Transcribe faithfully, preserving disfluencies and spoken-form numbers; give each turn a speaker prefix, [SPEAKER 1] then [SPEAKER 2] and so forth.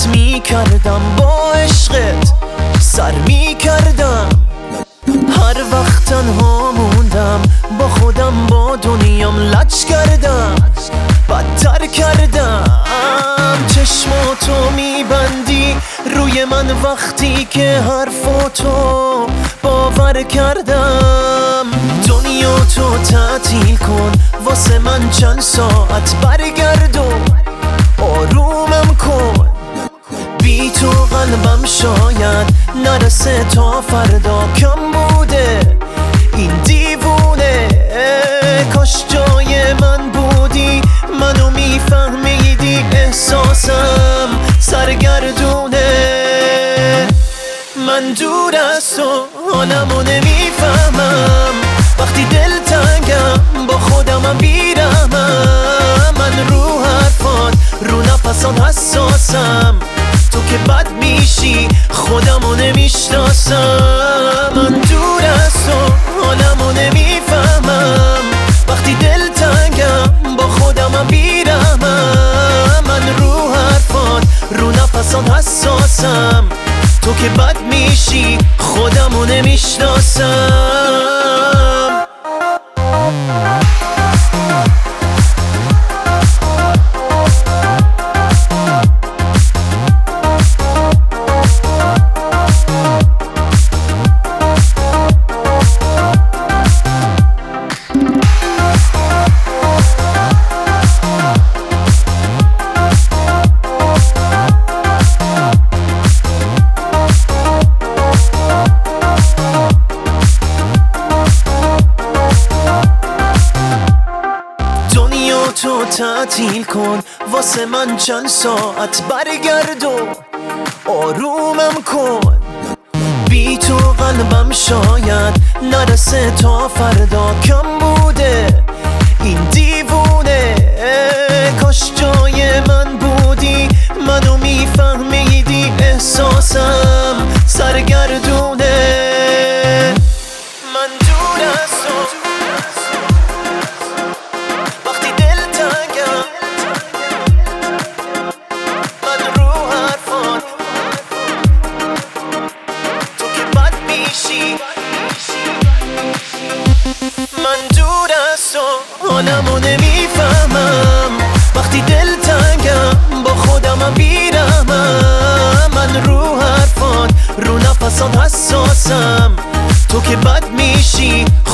[SPEAKER 1] می کردم با عشقت سر می کردم. هر وقت تنها موندم با خودم با دنیام لج کردم، بدتر کردم. چشماتو میبندی روی من وقتی که حرفاتو باور کردم. دنیا تو تعطیل کن واسه من چند ساعت، برگرد و آرومم کن. بی تو قلبم شاید نرسه تا فردا، کم بوده این دیوونه. کاش جای من بودی منو میفهمیدی، احساسم سرگردونه. من دور از تو حالمو نمیفهمم، وقتی دل تنگم با خودمم بیرمم. من رو حرفات رو نفسات حساسم، تو که بد میشی خودمو نمیشناسم. من دور از تو حالمو نمیفهمم، وقتی دل تنگم با خودمم بیرمم. من رو حرفات رو نفسات حساسم، تو که بد میشی خودمو نمیشناسم. تو تعطیل کن واسه من چند ساعت، برگرد و آرومم کن. بی تو قلبم شاید نرسه تا فردا، کم بوده این دیوونه. کاش جای من بودی منو میفهمیدی، احساسم سرگردونه. من دور از تو وقتی دل تنگم، من رو حرفات تو که بد میشی. من دور از تو حالمو نمیفهمم، وقتی دل تنگم با خودمم بیرمم. من رو حرفات رو نفسات حساسم، تو که بد میشی